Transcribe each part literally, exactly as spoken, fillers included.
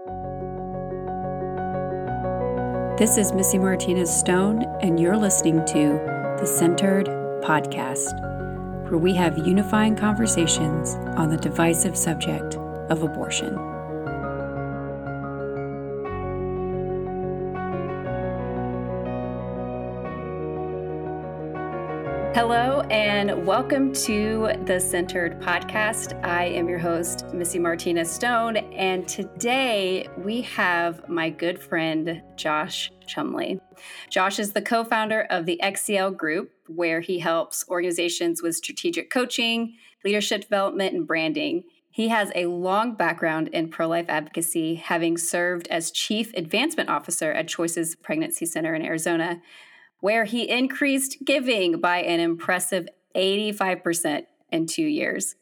This is Missy Martinez Stone, and you're listening to the Centered Podcast, where we have unifying conversations on the divisive subject of abortion. Hello, and welcome to the Centered Podcast. I am your host, Missy Martinez Stone, and today we have my good friend, Josh Chumley. Josh is the co-founder of the X C L Group, where he helps organizations with strategic coaching, leadership development, and branding. He has a long background in pro-life advocacy, having served as Chief Advancement Officer at Choices Pregnancy Center in Arizona, where he increased giving by an impressive eighty-five percent in two years.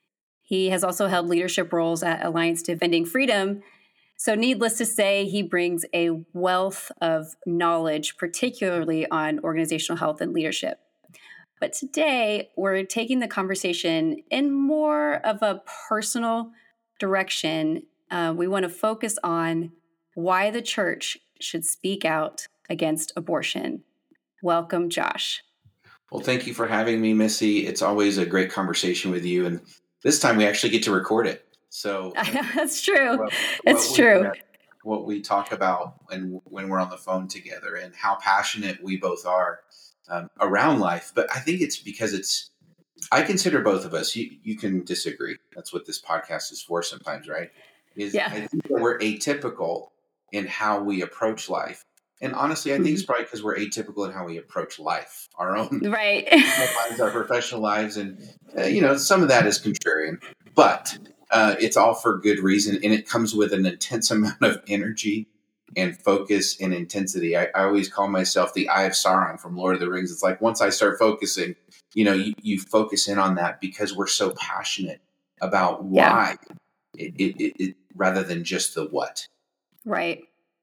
He has also held leadership roles at Alliance Defending Freedom. So needless to say, he brings a wealth of knowledge, particularly on organizational health and leadership. But today, we're taking the conversation in more of a personal direction. Uh, we want to focus on why the church should speak out against abortion. Welcome, Josh. Well, thank you for having me, Missy. It's always a great conversation with you. And this time we actually get to record it. So that's true. What, it's what true. We, what we talk about when, when we're on the phone together and how passionate we both are um, around life. But I think it's because it's, I consider both of us, you, you can disagree. That's what this podcast is for sometimes, right? Is yeah. I think that we're atypical in how we approach life. And honestly, I think mm-hmm. it's probably because we're atypical in how we approach life, our own right, lives, our professional lives, and uh, you know, some of that is contrarian, but uh, it's all for good reason, and it comes with an intense amount of energy and focus and intensity. I, I always call myself the Eye of Sauron from Lord of the Rings. It's like once I start focusing, you know, you, you focus in on that because we're so passionate about why, yeah. it, it, it, it rather than just the what. Right.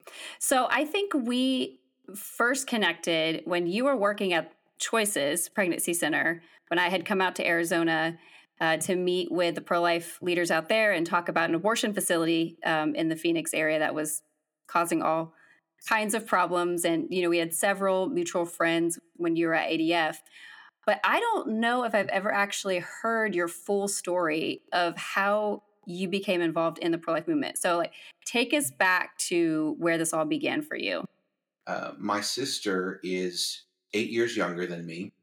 So I think we first connected when you were working at Choices Pregnancy Center, when I had come out to Arizona uh, to meet with the pro-life leaders out there and talk about an abortion facility um, in the Phoenix area that was causing all kinds of problems. And, you know, we had several mutual friends when you were at A D F. But I don't know if I've ever actually heard your full story of how you became involved in the pro-life movement. So like, take us back to where this all began for you. Uh, my sister is eight years younger than me.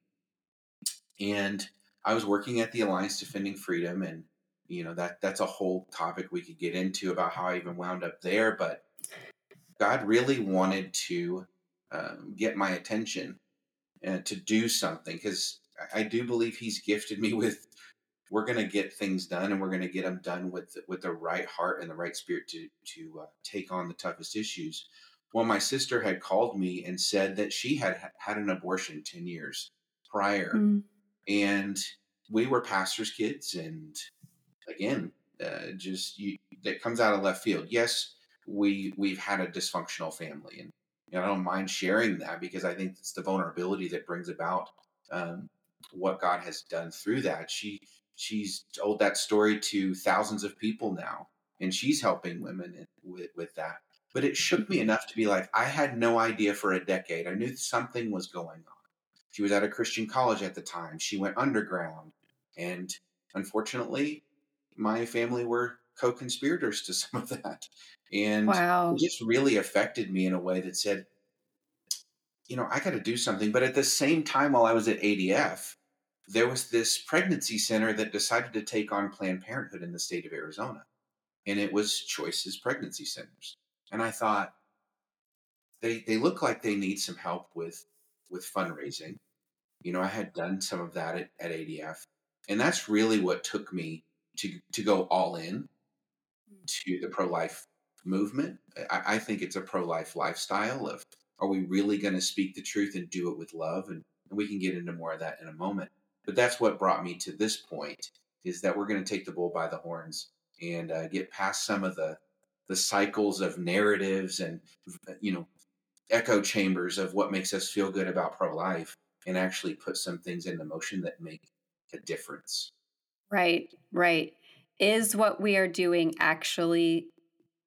And I was working at the Alliance Defending Freedom. And, you know, that that's a whole topic we could get into about how I even wound up there. But God really wanted to um, get my attention and to do something, because I do believe he's gifted me with, we're going to get things done, and we're going to get them done with with the right heart and the right spirit to to uh, take on the toughest issues. Well, my sister had called me and said that she had had an abortion ten years prior. Mm. And we were pastors' kids. And again, uh, just you, that comes out of left field. Yes, we, we've had a dysfunctional family. And you know, I don't mind sharing that because I think it's the vulnerability that brings about um, what God has done through that. She She's told that story to thousands of people now, and she's helping women with, with that. But it shook me enough to be like, I had no idea for a decade. I knew something was going on. She was at a Christian college at the time. She went underground. And unfortunately, my family were co-conspirators to some of that. And wow. It just really affected me in a way that said, you know, I got to do something. But at the same time, while I was at A D F, there was this pregnancy center that decided to take on Planned Parenthood in the state of Arizona. And it was Choices Pregnancy Centers. And I thought, they they look like they need some help with, with fundraising. You know, I had done some of that at, at A D F. And that's really what took me to, to go all in to the pro-life movement. I, I think it's a pro-life lifestyle of, are we really going to speak the truth and do it with love? And, and we can get into more of that in a moment. But that's what brought me to this point, is that we're going to take the bull by the horns and uh, get past some of the the cycles of narratives and, you know, echo chambers of what makes us feel good about pro-life, and actually put some things into motion that make a difference. Right, right. Is what we are doing actually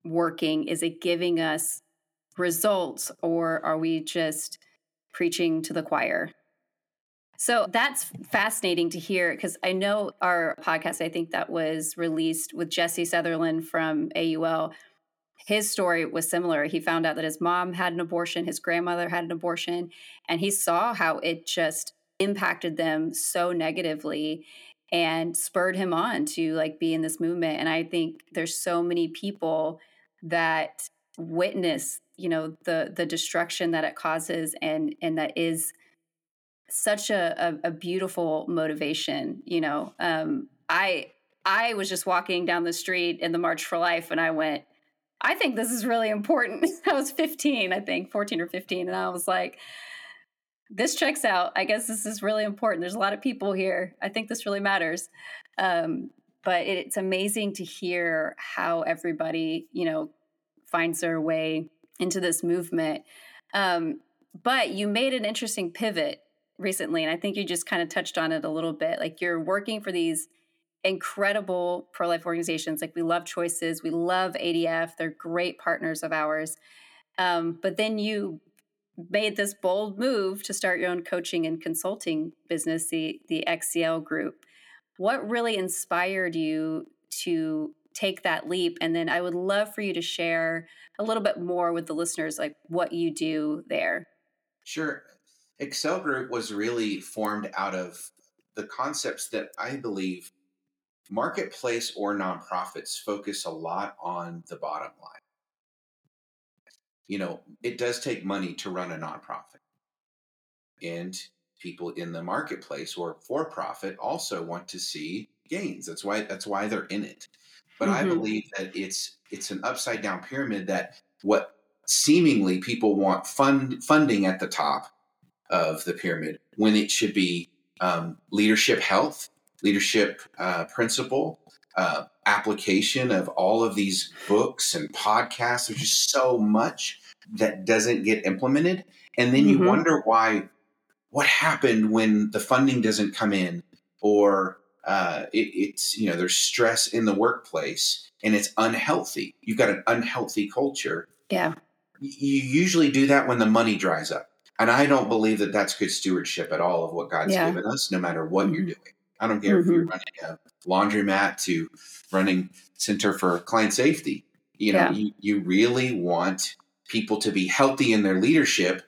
working? Is it giving us results, or are we just preaching to the choir? So that's fascinating to hear, because I know our podcast, I think that was released with Jesse Sutherland from A U L. His story was similar. He found out that his mom had an abortion, his grandmother had an abortion, and he saw how it just impacted them so negatively and spurred him on to like be in this movement. And I think there's so many people that witness, you know, the the destruction that it causes, and and that is such a, a, a beautiful motivation. You know, um, I I was just walking down the street in the March for Life, and I went, I think this is really important. I was fifteen, I think, fourteen or fifteen. And I was like, this checks out. I guess this is really important. There's a lot of people here. I think this really matters. Um, but it, it's amazing to hear how everybody, you know, finds their way into this movement. Um, but you made an interesting pivot recently, and I think you just kind of touched on it a little bit. Like, you're working for these incredible pro-life organizations. Like, we love Choices, we love A D F, they're great partners of ours. Um, but then you made this bold move to start your own coaching and consulting business, the the X C L Group. What really inspired you to take that leap? And then I would love for you to share a little bit more with the listeners, like what you do there. Sure. Excel Group was really formed out of the concepts that I believe marketplace or nonprofits focus a lot on the bottom line. You know, it does take money to run a nonprofit. And people in the marketplace or for profit also want to see gains. That's why that's why they're in it. But mm-hmm. I believe that it's it's an upside down pyramid, that what seemingly people want fund funding at the top of the pyramid, when it should be um, leadership health, leadership uh, principle, uh, application of all of these books and podcasts. There's just so much that doesn't get implemented. And then mm-hmm. you wonder why, what happened when the funding doesn't come in, or uh, it, it's, you know, there's stress in the workplace and it's unhealthy. You've got an unhealthy culture. Yeah. You usually do that when the money dries up. And I don't believe that that's good stewardship at all of what God's yeah. given us, no matter what mm-hmm. you're doing. I don't care mm-hmm. if you're running a laundromat to running Center for Client Safety. You know, yeah. you, you really want people to be healthy in their leadership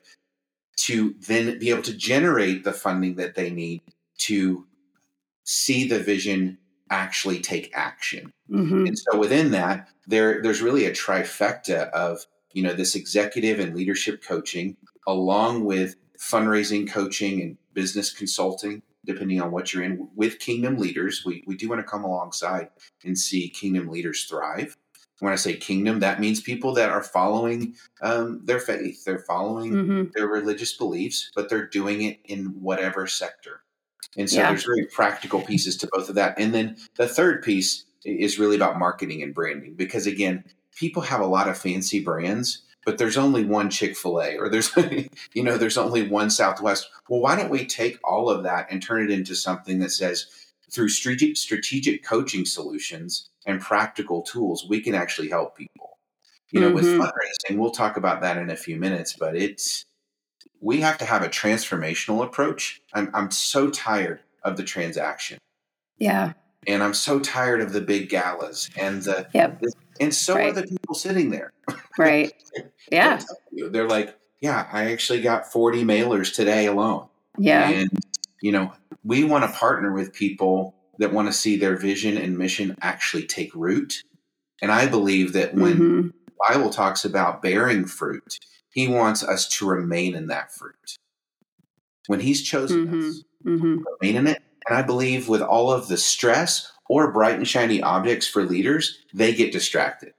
to then be able to generate the funding that they need to see the vision actually take action. Mm-hmm. And so within that, there there's really a trifecta of, you know, this executive and leadership coaching, along with fundraising coaching and business consulting, depending on what you're in, with kingdom leaders. We we do want to come alongside and see kingdom leaders thrive. When I say kingdom, that means people that are following um, their faith, they're following mm-hmm. their religious beliefs, but they're doing it in whatever sector. And so yeah. there's very practical pieces to both of that. And then the third piece is really about marketing and branding, because again, people have a lot of fancy brands, but there's only one Chick-fil-A, or there's, you know, there's only one Southwest. Well, why don't we take all of that and turn it into something that says, through strategic, strategic coaching solutions and practical tools, we can actually help people. You know, mm-hmm. with fundraising, we'll talk about that in a few minutes, but it's, we have to have a transformational approach. I'm I'm so tired of the transaction. Yeah. And I'm so tired of the big galas and the, yep. and so right. are the people sitting there. Right. Yeah. They're like, yeah, I actually got forty mailers today alone. Yeah. And, you know, we want to partner with people that want to see their vision and mission actually take root. And I believe that when mm-hmm. the Bible talks about bearing fruit, he wants us to remain in that fruit. When he's chosen mm-hmm. us, mm-hmm. remain in it. And I believe with all of the stress or bright and shiny objects for leaders, they get distracted.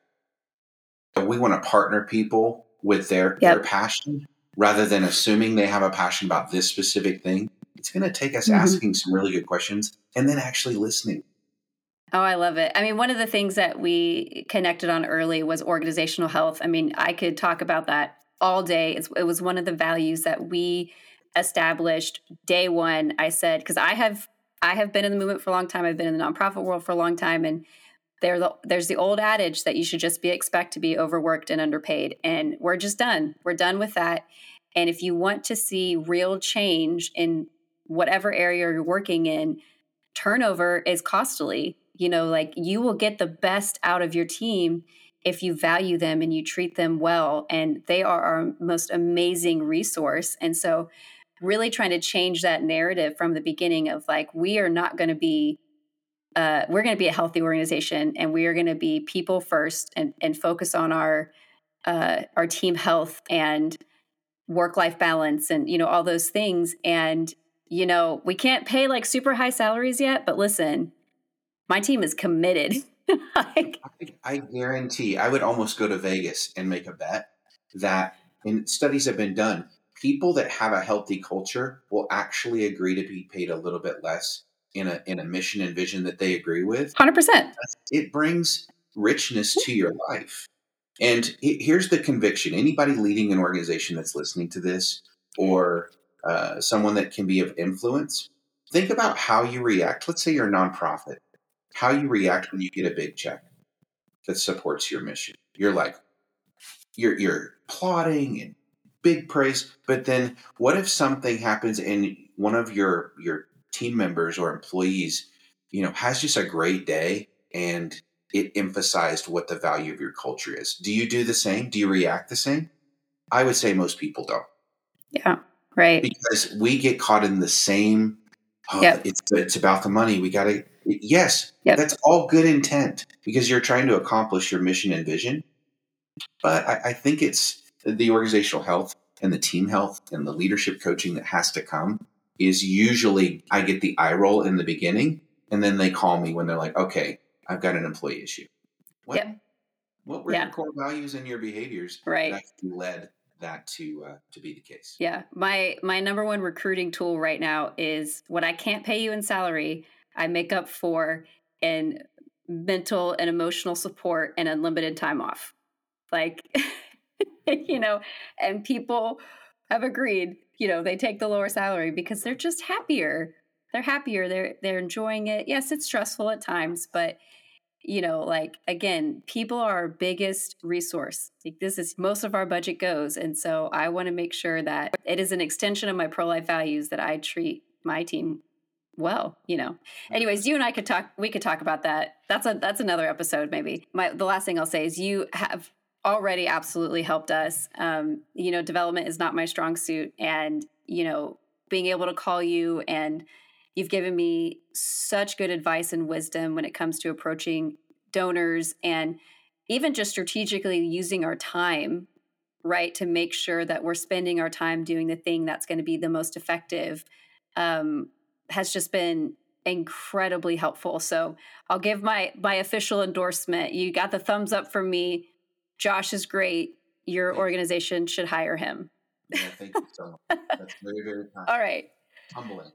But we want to partner people with their, yep. their passion, rather than assuming they have a passion about this specific thing. It's going to take us mm-hmm. asking some really good questions and then actually listening. Oh, I love it. I mean, one of the things that we connected on early was organizational health. I mean, I could talk about that all day. It's, it was one of the values that we established day one. I said, because I have I have been in the movement for a long time. I've been in the nonprofit world for a long time. And there, the, there's the old adage that you should just be expect to be overworked and underpaid. And we're just done. We're done with that. And if you want to see real change in whatever area you're working in, turnover is costly. You know, like you will get the best out of your team if you value them and you treat them well. And they are our most amazing resource. And so really trying to change that narrative from the beginning of like, we are not going to be, uh, we're going to be a healthy organization, and we are going to be people first and, and focus on our, uh, our team health and work-life balance and, you know, all those things. And, you know, we can't pay like super high salaries yet, but listen, my team is committed. like, I, I guarantee I would almost go to Vegas and make a bet that, and studies have been done, people that have a healthy culture will actually agree to be paid a little bit less in a in a mission and vision that they agree with. one hundred percent. It brings richness to your life. And here's the conviction. Anybody leading an organization that's listening to this, or uh, someone that can be of influence, think about how you react. Let's say you're a nonprofit, how you react when you get a big check that supports your mission. You're like, you're, you're applauding and big praise. But then what if something happens and one of your, your team members or employees, you know, has just a great day and it emphasized what the value of your culture is? Do you do the same? Do you react the same? I would say most people don't. Yeah, right. Because we get caught in the same, oh, yep. it's it's about the money. We got to, yes, yep. that's all good intent because you're trying to accomplish your mission and vision. But I, I think it's the organizational health and the team health and the leadership coaching that has to come is usually I get the eye roll in the beginning, and then they call me when they're like, okay, I've got an employee issue. What, yep. what were yeah. your core values and your behaviors right. that actually led that to uh, to be the case? Yeah. My my number one recruiting tool right now is what I can't pay you in salary, I make up for in mental and emotional support and unlimited time off. Like, you know, and people have agreed, you know, they take the lower salary because they're just happier. They're happier. They're they're enjoying it. Yes, it's stressful at times, but you know, like, again, people are our biggest resource. Like, this is most of our budget goes. And so I want to make sure that it is an extension of my pro-life values that I treat my team well, you know. Anyways, you and I could talk, we could talk about that. That's a, that's another episode, maybe. My, the last thing I'll say is you have already absolutely helped us. Um, you know, development is not my strong suit. And, you know, being able to call you, and you've given me such good advice and wisdom when it comes to approaching donors and even just strategically using our time, right, to make sure that we're spending our time doing the thing that's going to be the most effective, um, has just been incredibly helpful. So I'll give my my official endorsement. You got the thumbs up from me. Josh is great. Your thank organization you. Should hire him. Yeah, thank you so much. That's very, very kind. All right. Humbling.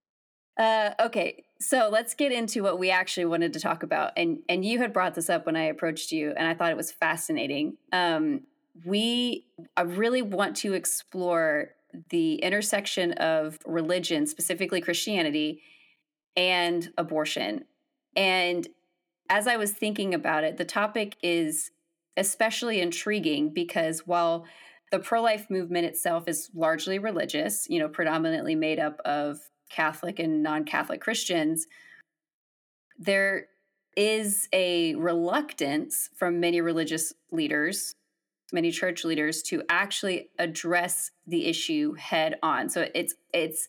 Uh, okay, so let's get into what we actually wanted to talk about. And and you had brought this up when I approached you, and I thought it was fascinating. Um, we I really want to explore the intersection of religion, specifically Christianity, and abortion. And as I was thinking about it, the topic is especially intriguing because while the pro-life movement itself is largely religious, you know, predominantly made up of Catholic and non-Catholic Christians, there is a reluctance from many religious leaders, many church leaders, to actually address the issue head on. So it's it's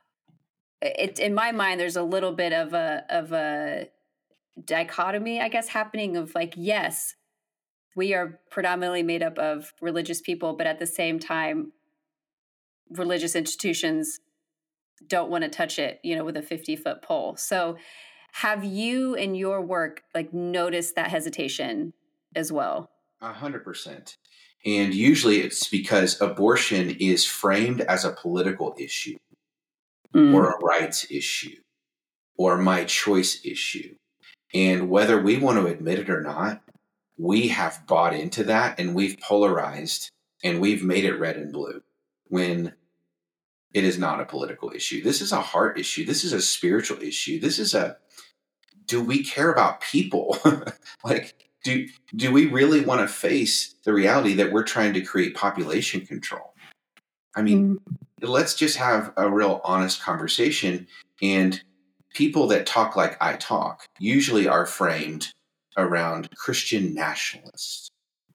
it in my mind, there's a little bit of a of a dichotomy, I guess, happening of like, yes, we are predominantly made up of religious people, but at the same time, religious institutions don't want to touch it, you know, with a fifty foot pole. So have you in your work, like, noticed that hesitation as well? A hundred percent. And usually it's because abortion is framed as a political issue mm. or a rights issue or my choice issue. And whether we want to admit it or not, we have bought into that, and we've polarized, and we've made it red and blue when it is not a political issue. This is a heart issue. This is a spiritual issue. This is a do we care about people? Like, do do we really want to face the reality that we're trying to create population control? I mean, Mm. let's just have a real honest conversation. And people that talk like I talk usually are framed around Christian nationalists,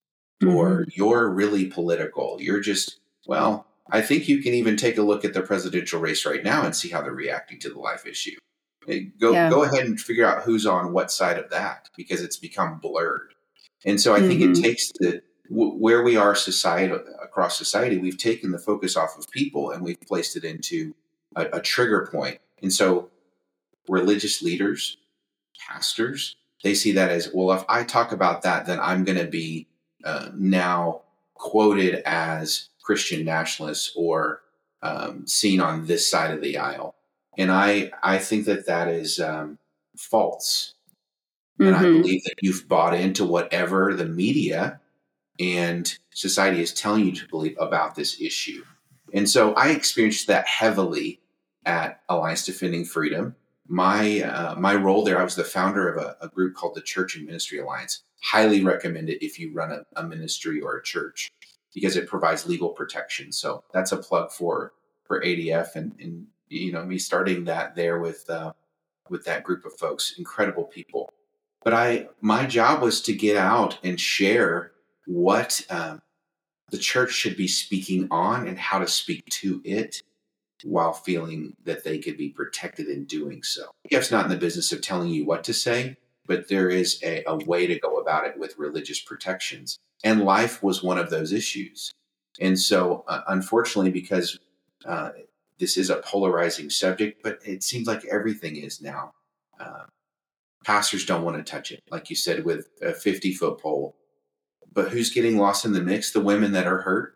or Mm-hmm. you're really political. You're just, well, I think you can even take a look at the presidential race right now and see how they're reacting to the life issue. Hey, Go Yeah. go ahead and figure out who's on what side of that, because it's become blurred. And so I think it Mm-hmm. takes the w- where we are society across society, we've taken the focus off of people and we've placed it into a, a trigger point. And so religious leaders, pastors, they see that as, well, if I talk about that, then I'm going to be uh, now quoted as Christian nationalists, or um, seen on this side of the aisle. And I, I think that that is um, false. And I Mm-hmm. believe that you've bought into whatever the media and society is telling you to believe about this issue. And so I experienced that heavily at Alliance Defending Freedom. My uh, my role there, I was the founder of a, a group called the Church and Ministry Alliance. Highly recommend it if you run a, a ministry or a church, because it provides legal protection. So that's a plug for for A D F, and, and you know, me starting that there with uh, with that group of folks, incredible people. But I my job was to get out and share what um, the church should be speaking on and how to speak to it, while feeling that they could be protected in doing so. Jeff's not in the business of telling you what to say, but there is a, a way to go about it with religious protections. And life was one of those issues. And so, uh, unfortunately, because uh, this is a polarizing subject, but it seems like everything is now. Uh, pastors don't want to touch it, like you said, with a fifty foot pole. But who's getting lost in the mix? The women that are hurt,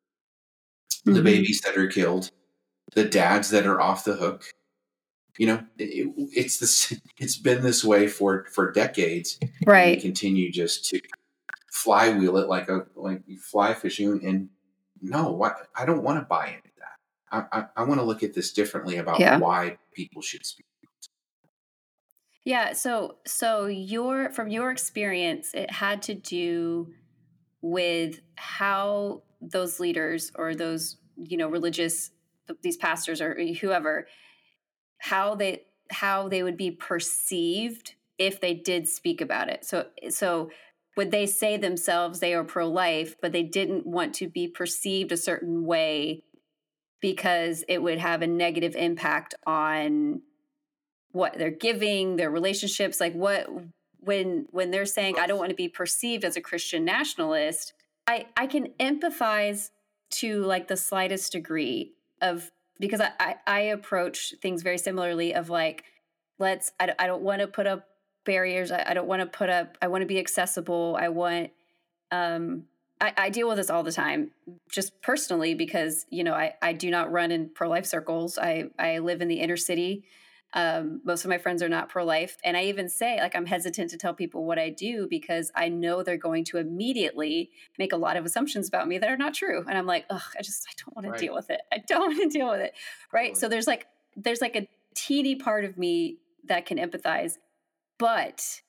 the Mm-hmm. babies that are killed, the dads that are off the hook. You know, it, it's this. It's been this way for for decades, and we Right. continue just to flywheel it like a like fly fishing. And no, what I don't want to buy into that. I I, I want to look at this differently about Yeah. why people should speak. Yeah. So, so your from your experience, it had to do with how those leaders or those, you know, religious, these pastors or whoever, how they how they would be perceived if they did speak about it. So, so would they say themselves they are pro-life, but they didn't want to be perceived a certain way because it would have a negative impact on what they're giving, their relationships, like what when when they're saying I don't want to be perceived as a Christian nationalist, I I can empathize to like the slightest degree of because I I, I approach things very similarly of like let's I, I don't want to put up barriers. I, I don't want to put up I want to be accessible. I want um I, I deal with this all the time, just personally, because you know I, I do not run in pro life circles. I I live in the inner city. Um, most of my friends are not pro life, and I even say like I'm hesitant to tell people what I do because I know they're going to immediately make a lot of assumptions about me that are not true, and I'm like, ugh, I just I don't want to Right. deal with it. I don't want to deal with it, right? Totally. So there's like there's like a teeny part of me that can empathize, but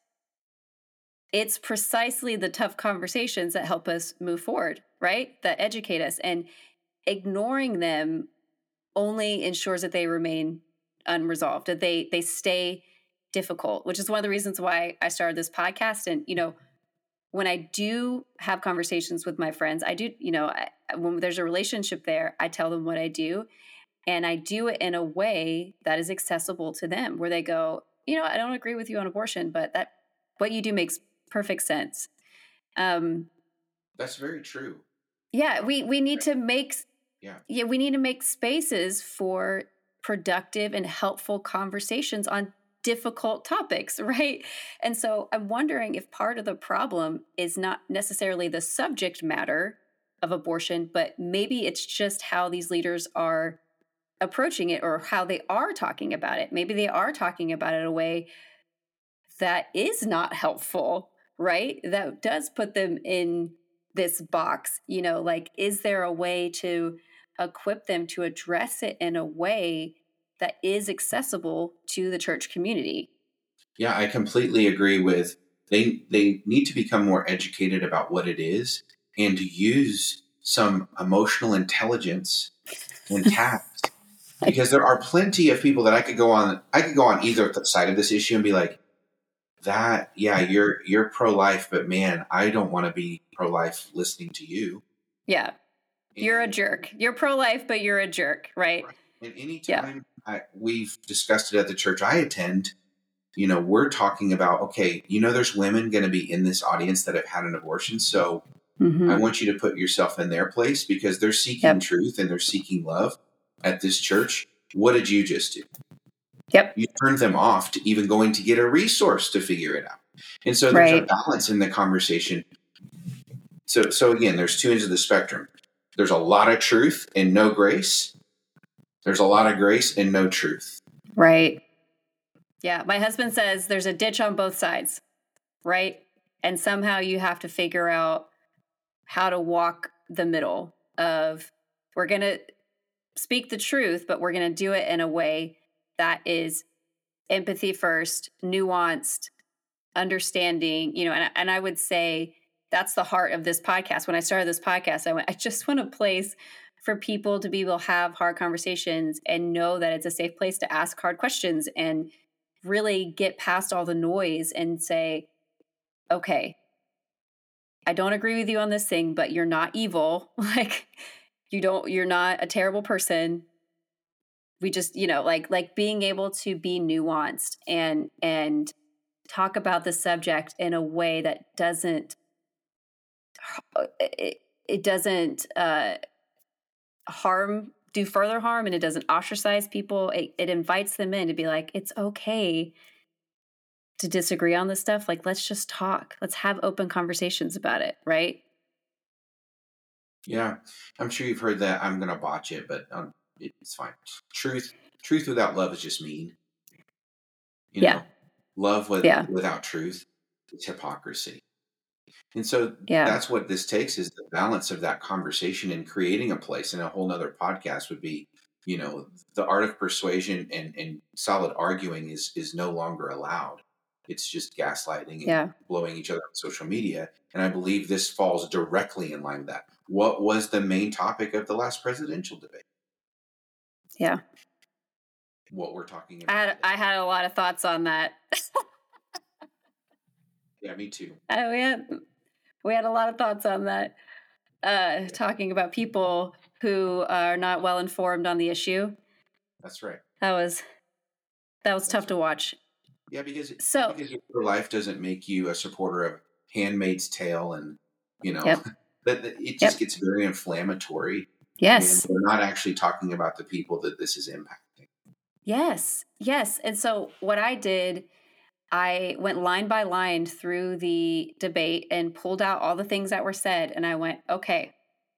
it's precisely the tough conversations that help us move forward, right? That educate us. And ignoring them only ensures that they remain unresolved, that they they stay difficult, which is one of the reasons why I started this podcast. And, you know, when I do have conversations with my friends, I do, you know, I, when there's a relationship there, I tell them what I do. And I do it in a way that is accessible to them, where they go, you know, I don't agree with you on abortion, but that what you do makes perfect sense. Um, That's very true. yeah, we we need to make Yeah. yeah, we need to make spaces for productive and helpful conversations on difficult topics, right? And so I'm wondering if part of the problem is not necessarily the subject matter of abortion, but maybe it's just how these leaders are approaching it or how they are talking about it. Maybe they are talking about it in a way that is not helpful, right? That does put them in this box, you know, like, is there a way to equip them to address it in a way that is accessible to the church community? Yeah, I completely agree with they they need to become more educated about what it is and to use some emotional intelligence and tact, because there are plenty of people that I could go on I could go on either side of this issue and be like, that yeah, you're you're pro-life, but man, I don't want to be pro-life listening to you. Yeah. You're a And jerk. You're pro-life, but you're a jerk, right? right. And Yeah. anytime I, we've discussed it at the church I attend, you know, we're talking about, okay, you know, there's women going to be in this audience that have had an abortion. So I Mm-hmm. want you to put yourself in their place because they're seeking Yep. truth and they're seeking love at this church. What did you just do? Yep. You turned them off to even going to get a resource to figure it out. And so there's Right. a balance in the conversation. So, so again, there's two ends of the spectrum. There's a lot of truth and no grace. There's a lot of grace and no truth. Right. Yeah. My husband says there's a ditch on both sides, right? And somehow you have to figure out how to walk the middle of, we're going to speak the truth, but we're going to do it in a way that is empathy first, nuanced, understanding, you know, and, and I would say that's the heart of this podcast. When I started this podcast, I went, I just want a place for people to be able to have hard conversations and know that it's a safe place to ask hard questions and really get past all the noise and say, okay, I don't agree with you on this thing, but you're not evil. Like you don't, you're not a terrible person. We just, you know, like, like being able to be nuanced and, and talk about the subject in a way that doesn't, it, it doesn't uh, harm, do further harm, and it doesn't ostracize people. It, it invites them in to be like, it's okay to disagree on this stuff. Like, let's just talk. Let's have open conversations about it. Right. Yeah, I'm sure you've heard that. I'm going to botch it, but um, it's fine. Truth, truth without love is just mean. You Yeah. know, love with, Yeah. without truth is hypocrisy. And so Yeah. that's what this takes, is the balance of that conversation and creating a place. And a whole nother podcast would be, you know, the art of persuasion and, and solid arguing is is no longer allowed. It's just gaslighting and Yeah. blowing each other on social media. And I believe this falls directly in line with that. What was the main topic of the last presidential debate? Yeah. What we're talking I about had, today. I had a lot of thoughts on that. Yeah, me too. I, we had, we had a lot of thoughts on that. Uh, talking about people who are not well informed on the issue. That's right. That was that was That's tough right. to watch. Yeah, because So because your life doesn't make you a supporter of Handmaid's Tale, and you know yep. that that it just Yep. gets very inflammatory. Yes. And we're not actually talking about the people that this is impacting. Yes. Yes. And so what I did, I went line by line through the debate and pulled out all the things that were said. And I went, okay,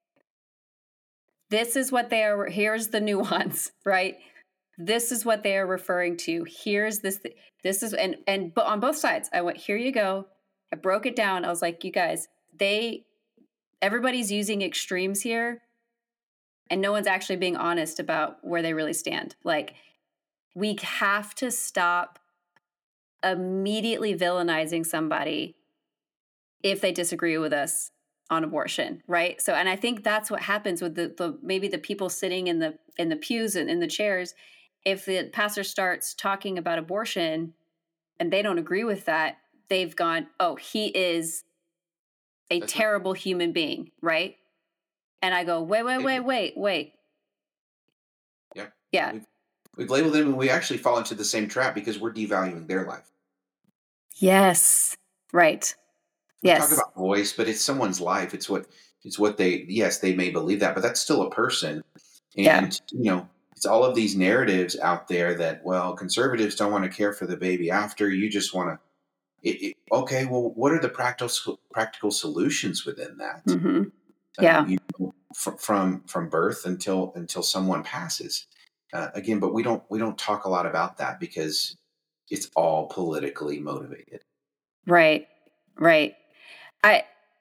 this is what they are. Here's the nuance, right? This is what they are referring to. Here's this. This is, and, and, but on both sides, I went, here you go. I broke it down. I was like, you guys, they, everybody's using extremes here. And no one's actually being honest about where they really stand. Like, we have to stop immediately villainizing somebody if they disagree with us on abortion, right? So, and I think that's what happens with the, the maybe the people sitting in the in the pews and in the chairs. If the pastor starts talking about abortion and they don't agree with that, they've gone, oh, he is a That's terrible right. human being, right? And I go, wait, wait, wait, wait, wait. Yeah. Yeah. We've, we've labeled them, and we actually fall into the same trap because we're devaluing their life. Yes. Right. We yes. talk about voice, but it's someone's life. It's what it's what they yes, they may believe that, but that's still a person. And yeah. you know, it's all of these narratives out there that, well, conservatives don't want to care for the baby after. You just want to It, it, okay, well, what are the practical practical solutions within that? Mm-hmm. Yeah, um, you know, fr- from from birth until until someone passes. Uh, again, but we don't we don't talk a lot about that because it's all politically motivated. right, right. I.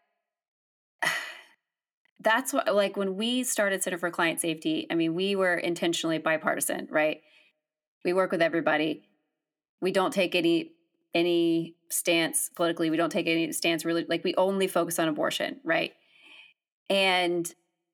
That's what, like, when we started Center for Client Safety, I mean, we were intentionally bipartisan, right? We work with everybody. We don't take any any stance politically. We don't take any stance really, like we only focus on abortion, right? And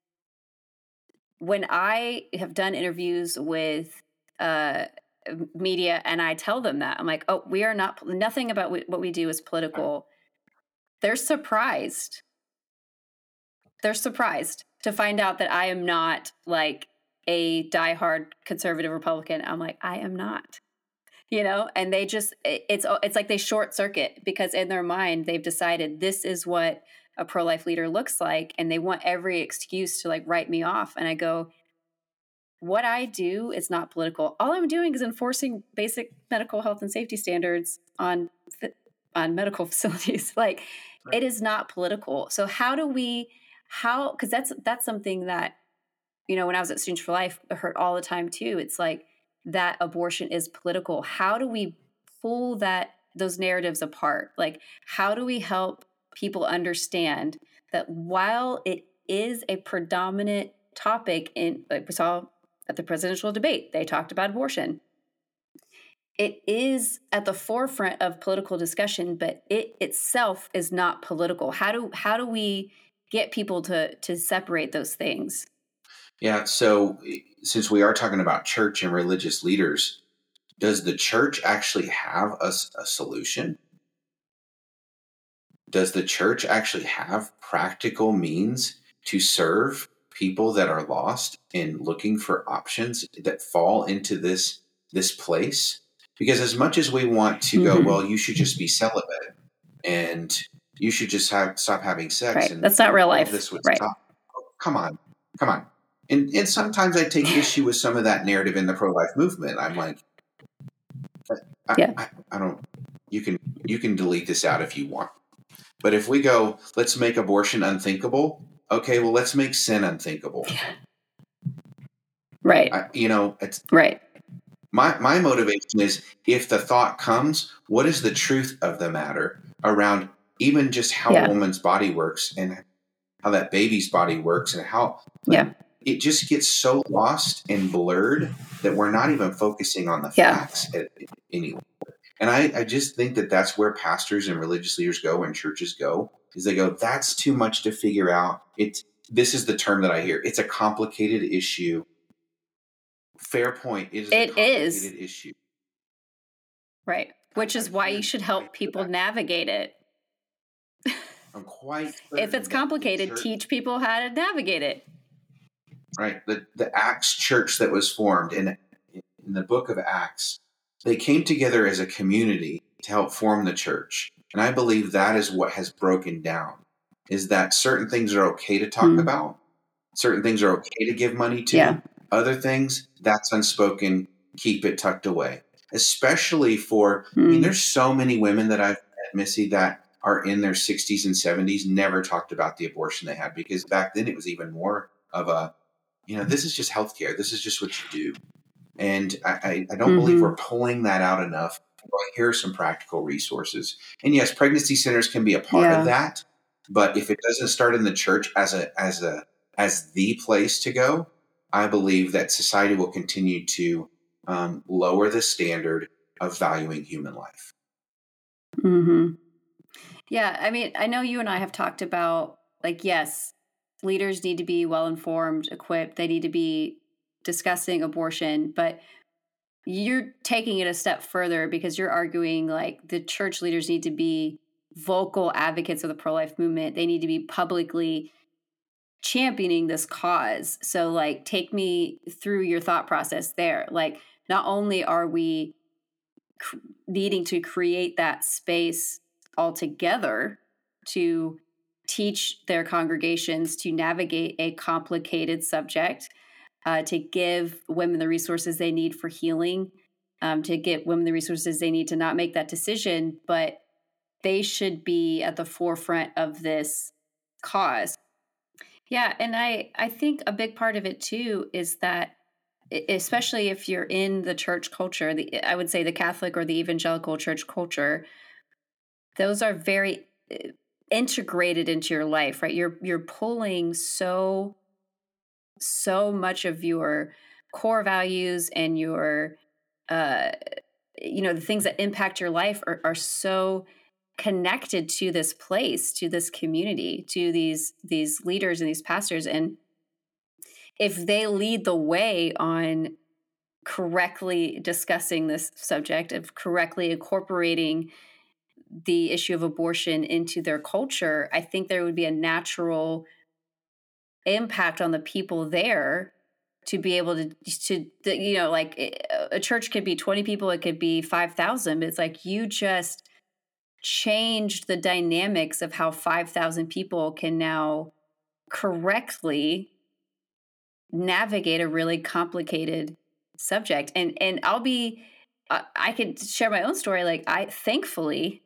when I have done interviews with uh, media and I tell them that, I'm like, oh, we are not, nothing about what we do is political. They're surprised. They're surprised to find out that I am not like a diehard conservative Republican. I'm like, I am not, you know, and they just, it's, it's like they short circuit because in their mind, they've decided this is what a pro-life leader looks like. And they want every excuse to like write me off. And I go, what I do is not political. All I'm doing is enforcing basic medical health and safety standards on, on medical facilities. Like right. It is not political. So how do we, how, cause that's, that's something that, you know, when I was at Students for Life, I heard all the time too. It's like that abortion is political. How do we pull that, those narratives apart? Like, how do we help people understand that while it is a predominant topic in, like we saw at the presidential debate, they talked about abortion. It is at the forefront of political discussion, but it itself is not political. How do, how do we get people to, to separate those things? Yeah. So since we are talking about church and religious leaders, does the church actually have a, a solution? Does the church actually have practical means to serve people that are lost and looking for options that fall into this, this place? Because as much as we want to mm-hmm. go, well, you should just be celibate and you should just have, stop having sex. Right. And that's not real life. This would right. stop. Oh, come on, come on. And, and sometimes I take issue with some of that narrative in the pro-life movement. I'm like, I, yeah. I, I don't, you can, you can delete this out if you want. But if we go, let's make abortion unthinkable. Okay, well, let's make sin unthinkable. Yeah. Right. I, you know, it's right. My, my motivation is if the thought comes, what is the truth of the matter around even just how yeah. a woman's body works and how that baby's body works and how like, yeah. it just gets so lost and blurred that we're not even focusing on the yeah. facts at, anymore. And I, I just think that that's where pastors and religious leaders go and churches go, is they go, that's too much to figure out. It's, this is the term that I hear. It's a complicated issue. Fair point. It is it a complicated is. issue. Right. Which is why you should help people navigate it. I'm quite if it's complicated, teach people how to navigate it. Right. The the Acts church that was formed in in the book of Acts, they came together as a community to help form the church. And I believe that is what has broken down, is that certain things are okay to talk mm. about. Certain things are okay to give money to. Yeah. Other things, that's unspoken. Keep it tucked away. Especially for, mm. I mean, there's so many women that I've met, Missy, that are in their sixties and seventies, never talked about the abortion they had, because back then it was even more of a, you know, this is just healthcare. This is just what you do. And I, I, I don't mm-hmm. believe we're pulling that out enough. Well, here are some practical resources. And yes, pregnancy centers can be a part yeah. of that. But if it doesn't start in the church as a as a as the place to go, I believe that society will continue to um, lower the standard of valuing human life. Mm-hmm. Yeah, I mean, I know you and I have talked about, like, yes, leaders need to be well-informed, equipped. They need to be discussing abortion, but you're taking it a step further because you're arguing, like, the church leaders need to be vocal advocates of the pro-life movement. They need to be publicly championing this cause. So, like, take me through your thought process there. Like, not only are we cr- needing to create that space altogether to teach their congregations to navigate a complicated subject, uh, to give women the resources they need for healing, um, to get women the resources they need to not make that decision, but they should be at the forefront of this cause. Yeah, and I, I think a big part of it too is that, especially if you're in the church culture, the, I would say the Catholic or the evangelical church culture, those are very integrated into your life, right? You're you're pulling so so much of your core values and your uh, you know, the things that impact your life are, are so connected to this place, to this community, to these these leaders and these pastors. And if they lead the way on correctly discussing this subject, of correctly incorporating the issue of abortion into their culture, I think there would be a natural impact on the people there to be able to, to, you know, like a church could be twenty people, it could be five thousand. It's like you just changed the dynamics of how five thousand people can now correctly navigate a really complicated subject. And, and I'll be, uh, I could share my own story. Like I, thankfully,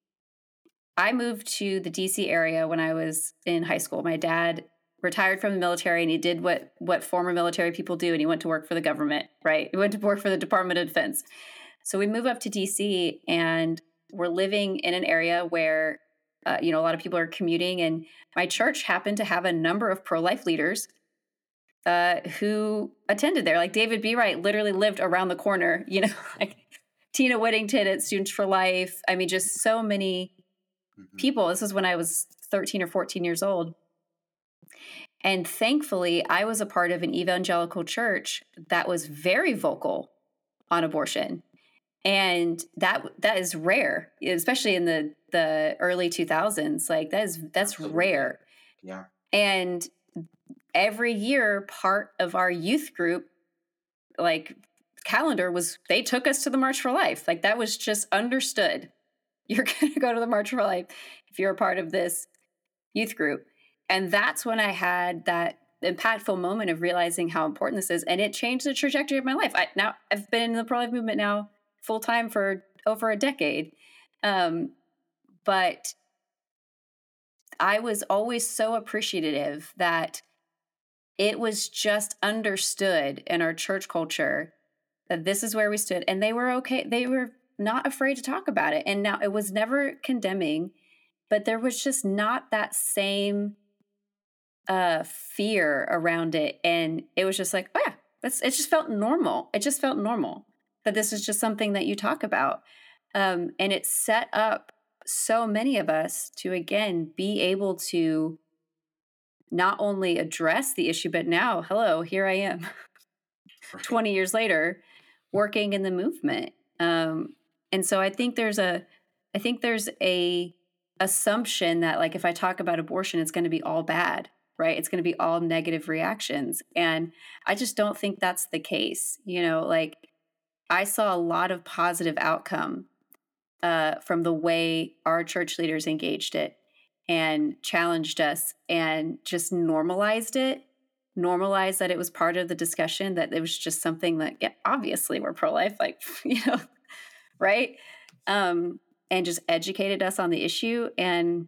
I moved to the D C area when I was in high school. My dad retired from the military and he did what, what former military people do. And he went to work for the government, right? He went to work for the Department of Defense. So we moved up to D C and we're living in an area where, uh, you know, a lot of people are commuting, and my church happened to have a number of pro-life leaders uh, who attended there. Like David B. Wright literally lived around the corner, you know, like Tina Whittington at Students for Life. I mean, just so many mm-hmm. people. This was when I was thirteen or fourteen years old. And thankfully, I was a part of an evangelical church that was very vocal on abortion. And that that is rare, especially in the, the early two thousands. Like that is that's Absolutely. Rare. Yeah. And every year, part of our youth group, like calendar was, they took us to the March for Life. Like that was just understood. You're going to go to the March for Life if you're a part of this youth group. And that's when I had that impactful moment of realizing how important this is. And it changed the trajectory of my life. I now I've been in the pro-life movement now full time for over a decade. Um, but I was always so appreciative that it was just understood in our church culture that this is where we stood, and they were okay. They were not afraid to talk about it. And now it was never condemning, but there was just not that same uh, fear around it. And it was just like, oh yeah, it's, it just felt normal. It just felt normal that this is just something that you talk about. Um, and it set up so many of us to, again, be able to not only address the issue, but now, hello, here I am right. twenty years later, working in the movement. Um, and so I think there's a, I think there's a assumption that like, if I talk about abortion, it's going to be all bad, right? It's going to be all negative reactions. And I just don't think that's the case. You know, like I saw a lot of positive outcome uh, from the way our church leaders engaged it and challenged us and just normalized it, normalized that it was part of the discussion, that it was just something that, yeah, obviously we're pro-life, like, you know, right? Um, and just educated us on the issue. And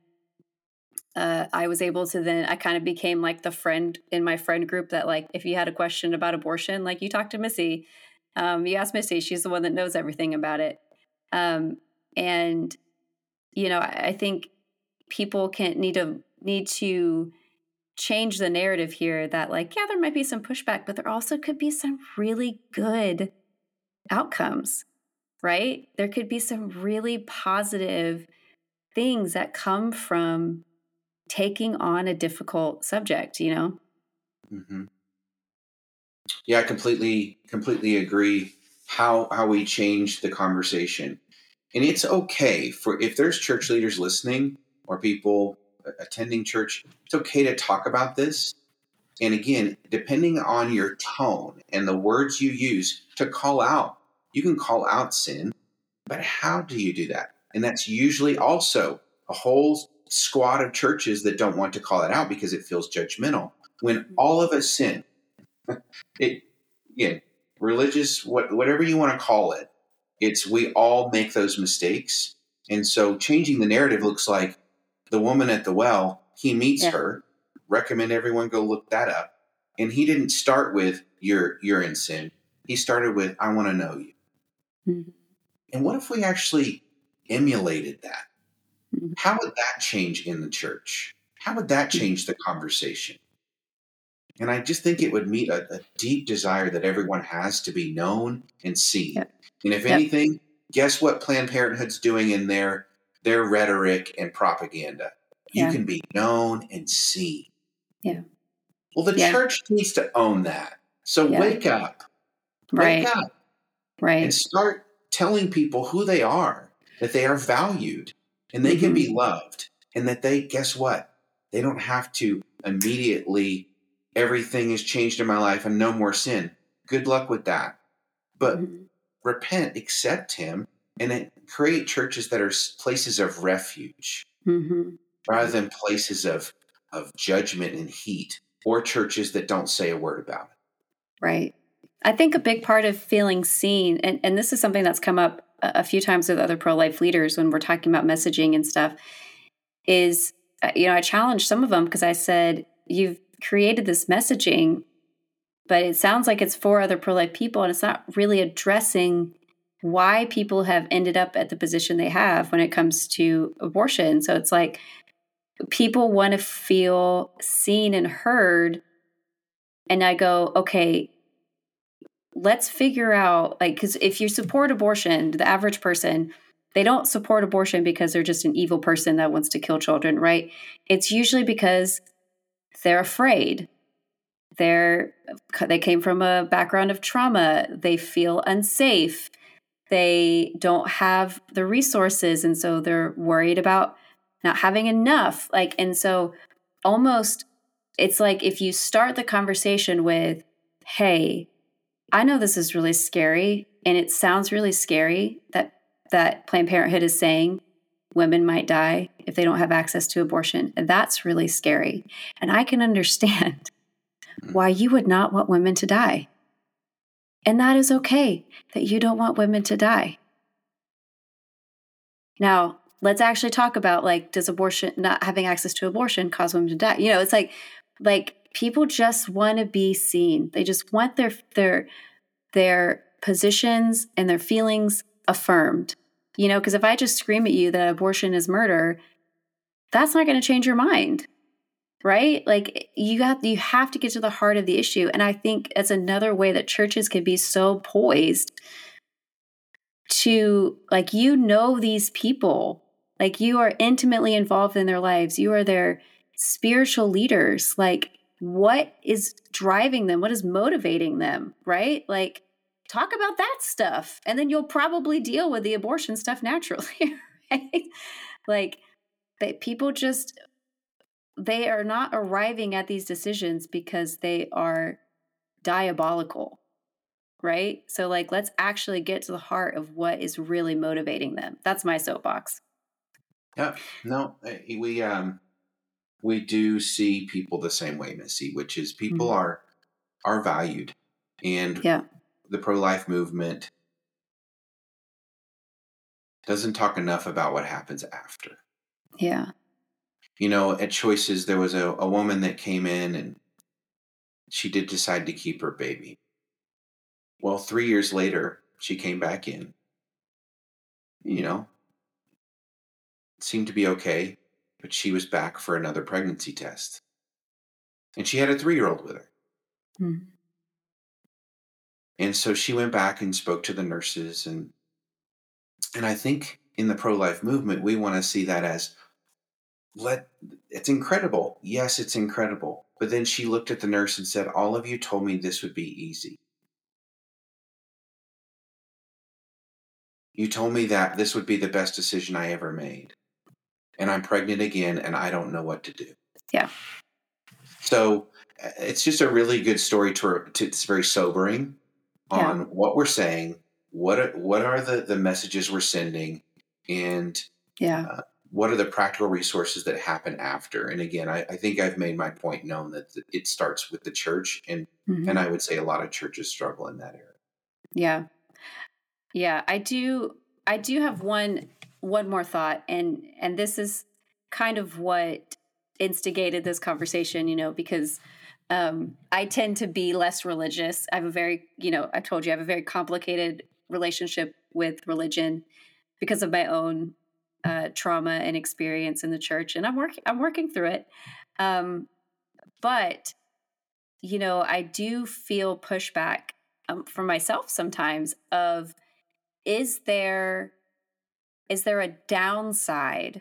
uh, I was able to then, I kind of became like the friend in my friend group that like, if you had a question about abortion, like you talk to Missy, um, you ask Missy, she's the one that knows everything about it. Um, and, you know, I, I think people can need to need to change the narrative here that like, yeah, there might be some pushback, but there also could be some really good outcomes, right? There could be some really positive things that come from taking on a difficult subject, you know? Mm-hmm. Yeah, I completely, completely agree how, how we change the conversation. And it's okay for, if there's church leaders listening or people attending church, it's okay to talk about this. And again, depending on your tone and the words you use to call out, you can call out sin, but how do you do that? And that's usually also a whole squad of churches that don't want to call it out because it feels judgmental. When all of us sin, it, yeah, religious, what, whatever you want to call it, it's we all make those mistakes. And so changing the narrative looks like the woman at the well, he meets yeah. her, recommend everyone go look that up. And he didn't start with you're, you're in sin. He started with, I want to know you. Mm-hmm. And what if we actually emulated that? Mm-hmm. How would that change in the church? How would that change the conversation? And I just think it would meet a, a deep desire that everyone has to be known and seen. Yep. And if yep. anything, guess what Planned Parenthood's doing in their their rhetoric and propaganda? You Yeah. can be known and seen. Yeah. Well, the Yeah. church needs to own that. So Yeah. wake up. Right. Wake up. Right. And start telling people who they are, that they are valued and they can Mhm. be loved, and that they, guess what? They don't have to immediately, everything has changed in my life and no more sin. Good luck with that. But Mhm. repent, accept him, and then create churches that are s- places of refuge Mhm. rather than places of, of judgment and heat, or churches that don't say a word about it. Right. I think a big part of feeling seen, and, and this is something that's come up a, a few times with other pro-life leaders when we're talking about messaging and stuff, is, uh, you know, I challenged some of them because I said, you've created this messaging, but it sounds like it's for other pro-life people, and it's not really addressing why people have ended up at the position they have when it comes to abortion. So it's like people want to feel seen and heard. And I go, okay, let's figure out, like, because if you support abortion, the average person, they don't support abortion because they're just an evil person that wants to kill children, right? It's usually because they're afraid. They're they came from a background of trauma. They feel unsafe. They don't have the resources, and so they're worried about not having enough. Like, and so almost it's like if you start the conversation with, "Hey, I know this is really scary, and it sounds really scary that that Planned Parenthood is saying women might die if they don't have access to abortion. And that's really scary. And I can understand why you would not want women to die. And that is okay that you don't want women to die. Now, let's actually talk about, like, does abortion, not having access to abortion, cause women to die? You know, it's like, like people just want to be seen. They just want their their their positions and their feelings affirmed. You know, because if I just scream at you that abortion is murder, that's not going to change your mind, right? Like you got, you have to get to the heart of the issue. And I think it's another way that churches can be so poised to, like, you know, these people, like you are intimately involved in their lives. You are their spiritual leaders. Like, what is driving them? What is motivating them, right? Like, talk about that stuff. And then you'll probably deal with the abortion stuff naturally, right? Like, that people just, they are not arriving at these decisions because they are diabolical, right? So, like, let's actually get to the heart of what is really motivating them. That's my soapbox. Yeah, no, eh, we um we do see people the same way, Missy, which is people Mhm. are are valued, and Yeah. the pro-life movement doesn't talk enough about what happens after. Yeah. You know, at Choices, there was a, a woman that came in and she did decide to keep her baby. Well, three years later, she came back in. You know, seemed to be okay, but she was back for another pregnancy test. And she had a three year old with her. Mhm. And so she went back and spoke to the nurses. And, and I think in the pro life movement, we want to see that as, let it's incredible. Yes, it's incredible. But then she looked at the nurse and said, all of you told me this would be easy. You told me that this would be the best decision I ever made. And I'm pregnant again and I don't know what to do. Yeah. So uh, it's just a really good story to, to it's very sobering Yeah. on what we're saying, what are, what are the, the messages we're sending, and Yeah. uh, what are the practical resources that happen after. And again, I, I think I've made my point known that th- it starts with the church, and and Mhm. I would say a lot of churches struggle in that area. Yeah. Yeah. I do, I do have one, one more thought. And, and this is kind of what instigated this conversation, you know, because um, I tend to be less religious. I have a very, you know, I told you I have a very complicated relationship with religion because of my own uh, trauma and experience in the church, and I'm working, I'm working through it. Um, but you know, I do feel pushback um, from myself sometimes of is there is there a downside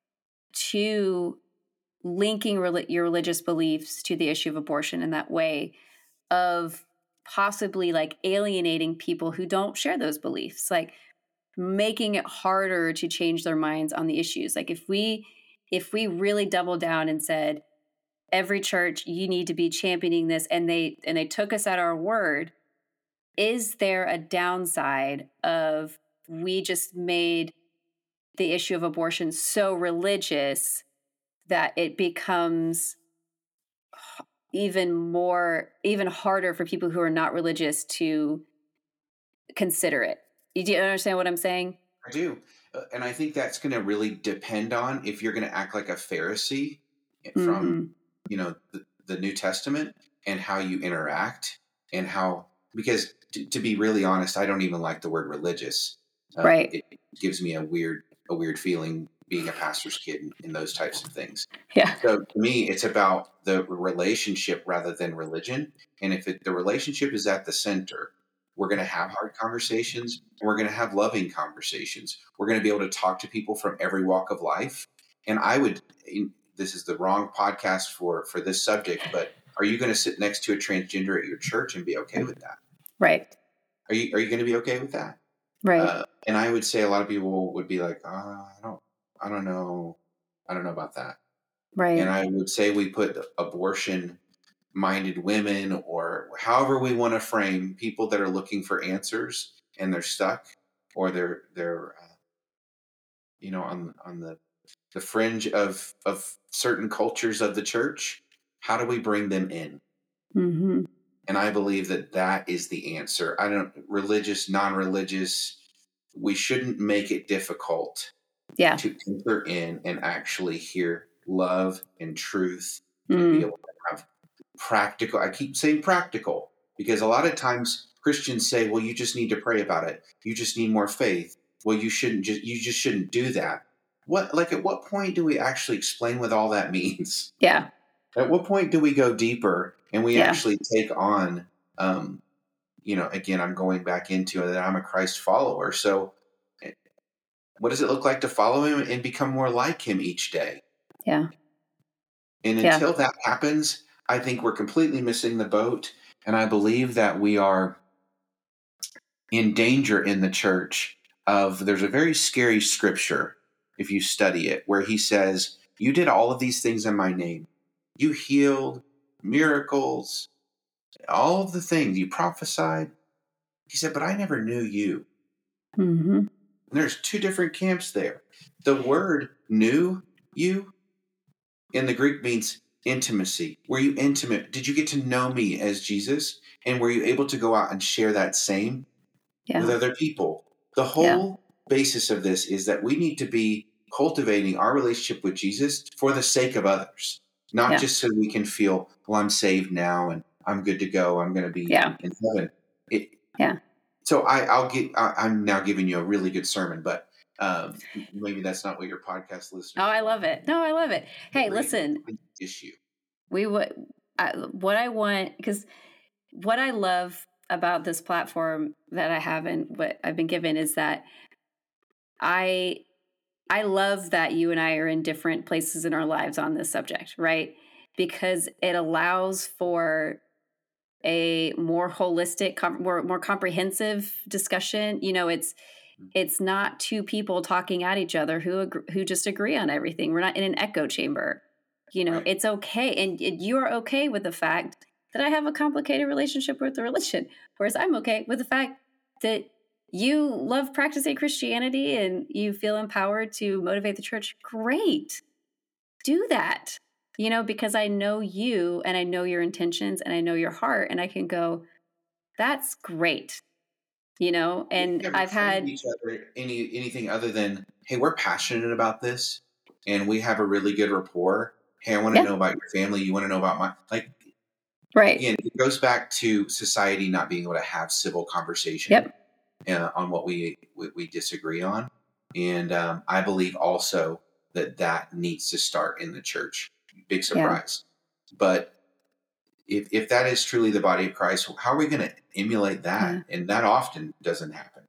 to linking rel- your religious beliefs to the issue of abortion in that way, of possibly like alienating people who don't share those beliefs, like making it harder to change their minds on the issues? Like if we if we really double down and said, every church, you need to be championing this, and they and they took us at our word, is there a downside of we just made the issue of abortion so religious that it becomes even more, even harder for people who are not religious to consider it? Do you understand what I'm saying? I do. Uh, and I think that's going to really depend on if you're going to act like a Pharisee from, Mm-hmm. you know, the, the New Testament, and how you interact, and how, because to, to be really honest, I don't even like the word religious. Uh, Right. It gives me a weird, a weird feeling being a pastor's kid and, and those types of things. Yeah. So to me, it's about the relationship rather than religion. And if it, the relationship is at the center, we're going to have hard conversations, and we're going to have loving conversations. We're going to be able to talk to people from every walk of life. And I would, this is the wrong podcast for, for this subject, but are you going to sit next to a transgender at your church and be okay with that? Right. Are you, are you going to be okay with that? Right. Uh, and I would say a lot of people would be like, oh, I don't, I don't know. I don't know about that. Right. And I would say we put abortion minded women, or however we want to frame people that are looking for answers and they're stuck, or they're, they're, uh, you know, on, on the, the fringe of, of certain cultures of the church. How do we bring them in? Mm-hmm. And I believe that that is the answer. I don't, religious, non-religious, we shouldn't make it difficult Yeah. to enter in and actually hear love and truth, and Mm. be able to have practical. I keep saying practical because a lot of times Christians say, well, you just need to pray about it. You just need more faith. Well, you shouldn't just, you just shouldn't do that. What, like, at what point do we actually explain what all that means? Yeah. At what point do we go deeper and we Yeah. actually take on, um, you know, again, I'm going back into that I'm a Christ follower. So what does it look like to follow him and become more like him each day? Yeah. And Yeah. until that happens, I think we're completely missing the boat. And I believe that we are in danger in the church of, there's a very scary scripture, if you study it, where he says, you did all of these things in my name. You healed, miracles, all of the things. You prophesied. He said, but I never knew you. Mm-hmm. And there's two different camps there. The word knew you in the Greek means intimacy. Were you intimate? Did you get to know me as Jesus? And were you able to go out and share that same Yeah. with other people? The Yeah. whole basis of this is that we need to be cultivating our relationship with Jesus for the sake of others, not Yeah. just so we can feel, well, I'm saved now and I'm good to go. I'm going to be Yeah. in heaven. It, Yeah. So I, I'll get. I, I'm now giving you a really good sermon, but um, maybe that's not what your podcast listeners. Oh, I want. love it. No, I love it. Hey, Great listen, issue. we would, I, what I want, because what I love about this platform that I have and what I've been given is that I, I love that you and I are in different places in our lives on this subject, right? Because it allows for a more holistic, com- more more comprehensive discussion. You know, it's it's not two people talking at each other who ag- who just agree on everything. We're not in an echo chamber. You know, Right. it's okay, and, and you are okay with the fact that I have a complicated relationship with the religion, whereas I'm okay with the fact that you love practicing Christianity and you feel empowered to motivate the church. Great, do that. You know, because I know you and I know your intentions and I know your heart, and I can go, that's great. You know, We've and never I've trained had, each other any anything other than, hey, we're passionate about this, and we have a really good rapport. Hey, I want to Yeah. know about your family. You want to know about my, like. right. Again, it goes back to society not being able to have civil conversation. Yep. Uh, on what we, we we disagree on, and um, I believe also that that needs to start in the church. Big surprise, but if if that is truly the body of Christ, how are we going to emulate that? Yeah. And that often doesn't happen.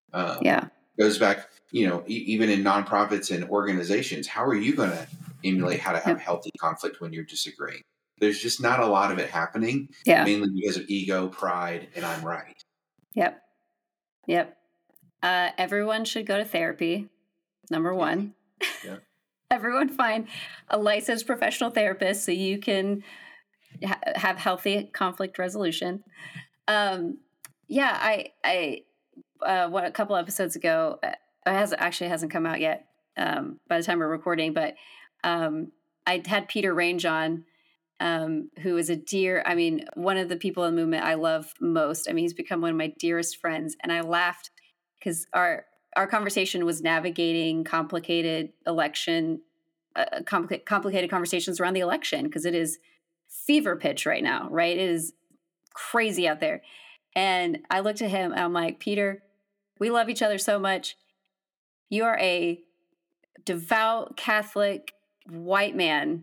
Um, Yeah. Goes back, you know, e- even in nonprofits and organizations, how are you going to emulate how to have Yep. healthy conflict when you're disagreeing? There's just not a lot of it happening, Yeah. mainly because of ego, pride, and I'm right. Yep. Yep. Uh, everyone should go to therapy. Number one. Yeah. Everyone find a licensed professional therapist so you can ha- have healthy conflict resolution. Um, yeah, I, I, uh, what a couple episodes ago, uh, it has actually hasn't come out yet um, by the time we're recording, but um, I had Peter Range on, um, who is a dear, I mean, one of the people in the movement I love most. I mean, he's become one of my dearest friends. And I laughed because our, our conversation was navigating complicated election, uh, compli- complicated conversations around the election, because it is fever pitch right now, right? It is crazy out there. And I looked at him and I'm like, Peter, we love each other so much. You are a devout Catholic white man,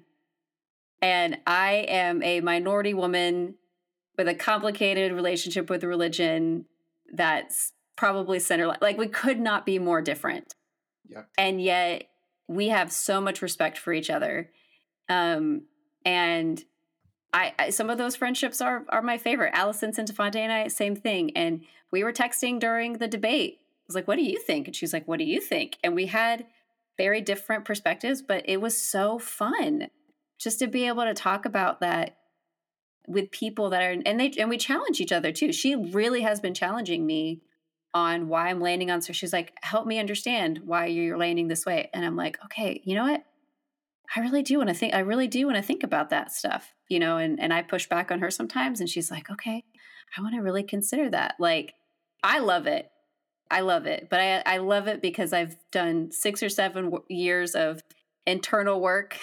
and I am a minority woman with a complicated relationship with religion that's probably center. Like, we could not be more different. Yep. And yet we have so much respect for each other. Um, and I, I some of those friendships are are my favorite. Allison Santafonte and I, same thing. And we were texting during the debate. I was like, what do you think? And she's like, what do you think? And we had very different perspectives, but it was so fun just to be able to talk about that with people that are, and they, and we challenge each other too. She really has been challenging me on why I'm landing on. So she's like, help me understand why you're landing this way. And I'm like, okay, you know what? I really do want to think, I really do want to think about that stuff, you know, and, and I push back on her sometimes and she's like, okay, I want to really consider that. Like, I love it. I love it. But I, I love it because I've done six or seven w- years of internal work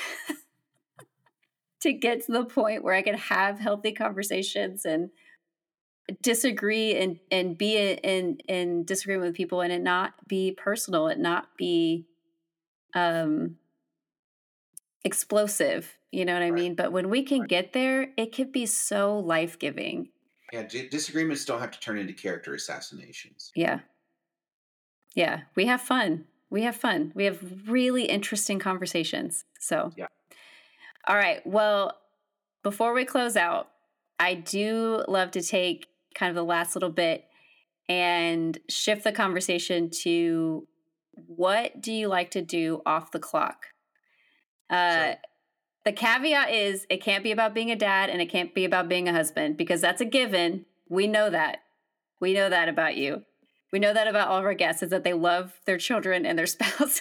to get to the point where I can have healthy conversations and disagree and, and be in, in disagreement with people and it not be personal, it not be, um, explosive, you know what I Right. mean? But when we can get there, it could be so life-giving. Yeah, d- disagreements don't have to turn into character assassinations. Yeah. Yeah, we have fun. We have fun. We have really interesting conversations. So, yeah. All right. Well, before we close out, I do love to take kind of the last little bit and shift the conversation to what do you like to do off the clock? Uh, So, the caveat is it can't be about being a dad and it can't be about being a husband because that's a given. We know that. We know that about you. We know that about all of our guests is that they love their children and their spouse.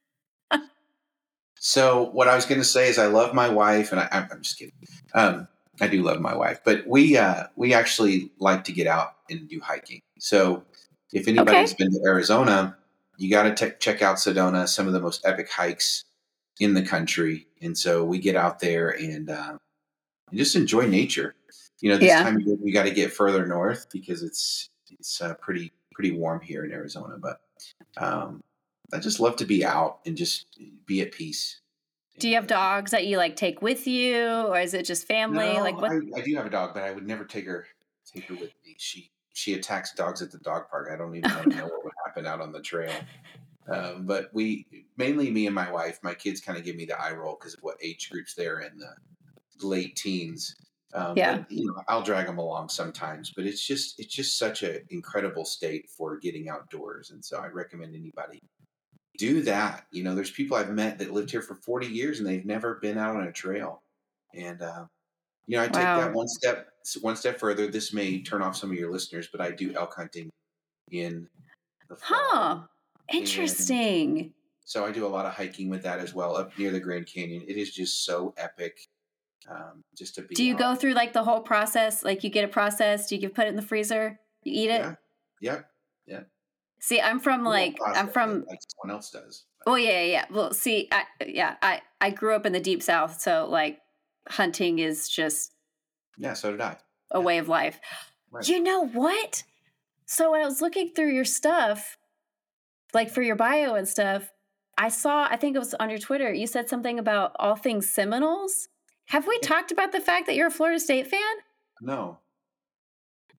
so what I was going to say is I love my wife, and I, I'm I'm just kidding. Um, I do love my wife, but we uh, we actually like to get out and do hiking. So if anybody's Okay. been to Arizona, you got to check out Sedona, some of the most epic hikes in the country. And so we get out there and, uh, and just enjoy nature. You know, this Yeah. time of year we got to get further north because it's it's uh, pretty pretty warm here in Arizona. But um, I just love to be out and just be at peace. Do you have dogs that you like take with you, or is it just family? No, Like what? I, I do have a dog, but I would never take her take her with me. She she attacks dogs at the dog park. I don't even Oh, want to no. know what would happen out on the trail. Um, but we mainly me and my wife. My kids kind of give me the eye roll because of what age groups they're in, the late teens. Um, Yeah. But you know, I'll drag them along sometimes. But it's just it's just such an incredible state for getting outdoors, and so I recommend anybody do that. You know, there's people I've met that lived here for forty years and they've never been out on a trail, and uh, you know, I take that Wow. one step one step further. This may turn off some of your listeners, but I do elk hunting in the fall. Huh. And Interesting. so I do a lot of hiking with that as well up near the Grand Canyon. It is just so epic, um, just to be Do you out. go through like the whole process? Like you get it processed, you put it in the freezer, you eat it? Yeah, yeah, yeah. See, I'm from We don't like I'm process it from like someone else does. oh yeah, yeah, yeah. Well, see, I yeah, I I grew up in the deep south, so like hunting is just Yeah, so did I. a Yeah, way of life. right. You know what? So when I was looking through your stuff, like for your bio and stuff, I saw, I think it was on your Twitter, you said something about all things Seminoles. Have we Yeah. talked about the fact that you're a Florida State fan? No.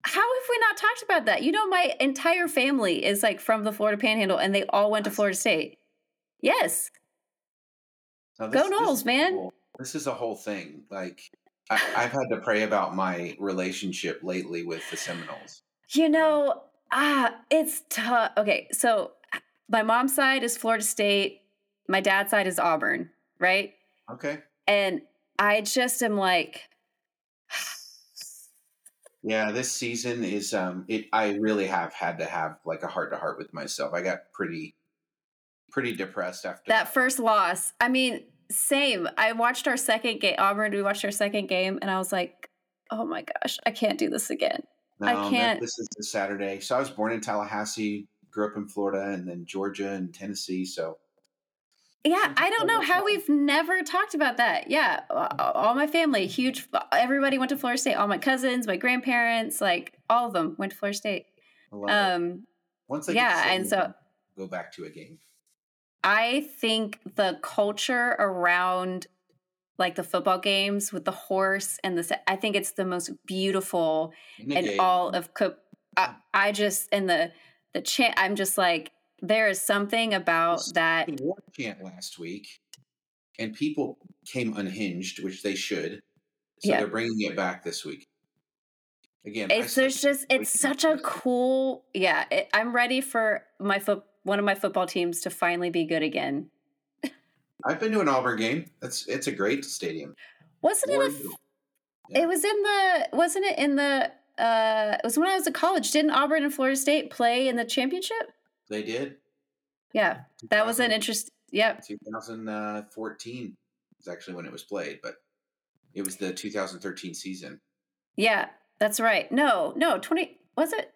how have we not talked about that? You know, my entire family is like from the Florida Panhandle, and they all went to Florida State. Yes. Now, Go this, this Noles, is man. cool. This is a whole thing. Like, I, I've had to pray about my relationship lately with the Seminoles. You know, ah, it's tough. Okay, so my mom's side is Florida State. My dad's side is Auburn, right? Okay. And I just am like, yeah, this season is um it I really have had to have like a heart to heart with myself. I got pretty pretty depressed after that that. first loss. I mean, same. I watched our second game, Auburn, we watched our second game, and I was like, oh my gosh, I can't do this again. No, I can't. This is this Saturday. So I was born in Tallahassee, grew up in Florida, and then Georgia and Tennessee. So yeah, I don't know how we've never talked about that. Yeah, all my family, huge. Everybody went to Florida State. All my cousins, my grandparents, like all of them went to Florida State. Um, Once they yeah, get and so go back to a game. I think the culture around like the football games with the horse and the, I think it's the most beautiful in, in all of, I, I just, and the, the chant, I'm just like, there is something about this, that. The war chant last week, and people came unhinged, which they should. So yeah. They're bringing it back this week. Again, it's there's just, it's such a cool, yeah, it, I'm ready for my foot, one of my football teams to finally be good again. I've been to an Auburn game. That's it's a great stadium. Wasn't it? A, yeah. It was in the. Wasn't it in the? Uh, it was when I was at college. Didn't Auburn and Florida State play in the championship? They did. Yeah, that was an interest. Yep. twenty fourteen is actually when it was played, but it was the two thousand thirteen season. Yeah, that's right. No, no, twenty was it?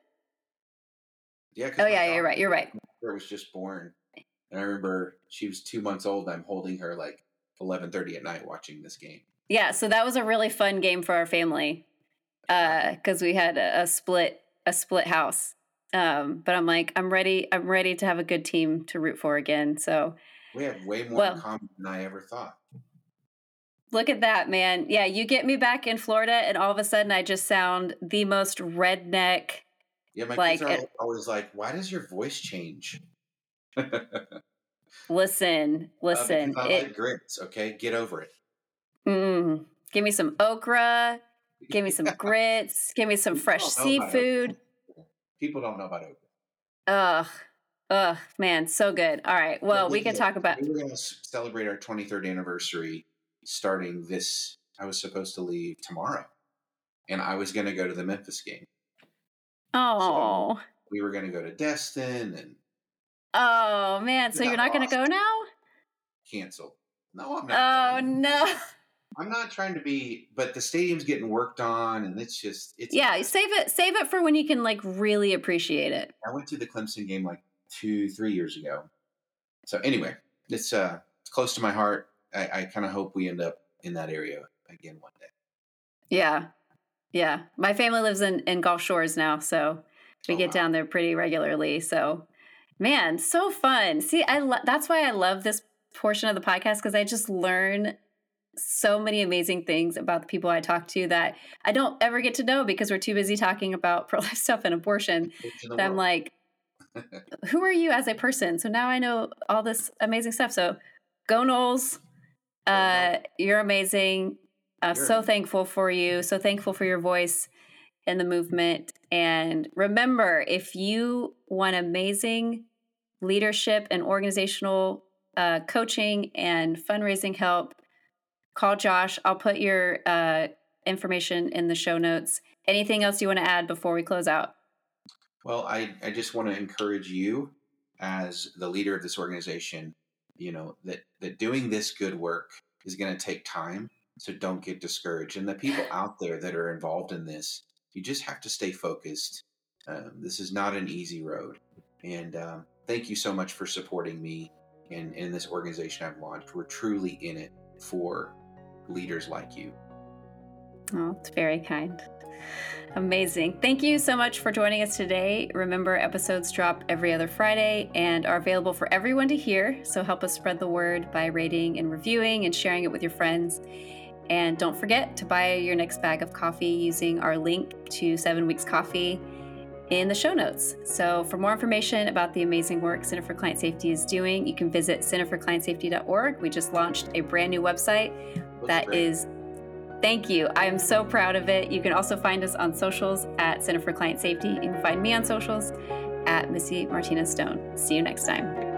Yeah. Oh yeah, you're right. You're right. I was just born. And I remember she was two months old. And I'm holding her like eleven thirty at night watching this game. Yeah, so that was a really fun game for our family because uh, we had a, a split a split house. Um, but I'm like, I'm ready. I'm ready to have a good team to root for again. So we have way more well, in common than I ever thought. Look at that, man. Yeah, you get me back in Florida, and all of a sudden, I just sound the most redneck. Yeah, my like, kids are always like, "Why does your voice change?" listen, listen. Uh, I it, like grits, okay? Get over it. Mm, give me some okra. Give me some grits. Give me some fresh seafood. People don't know about okra. Ugh. Ugh, man, so good. All right. Well, yeah, we can talk about... We're going to celebrate our twenty-third anniversary starting this... I was supposed to leave tomorrow. And I was going to go to the Memphis game. Oh. So we were going to go to Destin and... Oh, man. So you're not going to go now? Canceled. No, I'm not. Oh, going. No. I'm not trying to be, but the stadium's getting worked on, and it's just, it's. Yeah, amazing. save it, save it for when you can like really appreciate it. I went to the Clemson game like two, three years ago. So anyway, it's uh, it's close to my heart. I, I kind of hope we end up in that area again one day. Yeah, yeah. My family lives in in Gulf Shores now, so we oh, get wow. down there pretty regularly. So, man, so fun. See, I lo- that's why I love this portion of the podcast because I just learn so many amazing things about the people I talk to that I don't ever get to know because we're too busy talking about pro-life stuff and abortion. That I'm like, who are you as a person? So now I know all this amazing stuff. So go Noles. Uh, you're amazing. I'm sure. So thankful for you. So thankful for your voice in the movement. And remember, if you want amazing leadership and organizational uh, coaching and fundraising help, call Josh. I'll put your uh, information in the show notes. Anything else you want to add before we close out? Well, I, I just want to encourage you as the leader of this organization, you know, that, that doing this good work is going to take time. So don't get discouraged. And the people out there that are involved in this, you just have to stay focused. Um, this is not an easy road. And um, thank you so much for supporting me in, in this organization I've launched. We're truly in it for leaders like you. Oh, it's very kind. Amazing. Thank you so much for joining us today. Remember, episodes drop every other Friday and are available for everyone to hear. So help us spread the word by rating and reviewing and sharing it with your friends. And don't forget to buy your next bag of coffee using our link to Seven Weeks Coffee in the show notes. So for more information about the amazing work Center for Client Safety is doing, you can visit center for client safety dot org. We just launched a brand new website Looks that great. is, thank you. I am so proud of it. You can also find us on socials at Center for Client Safety. You can find me on socials at Missy Martinez Stone. See you next time.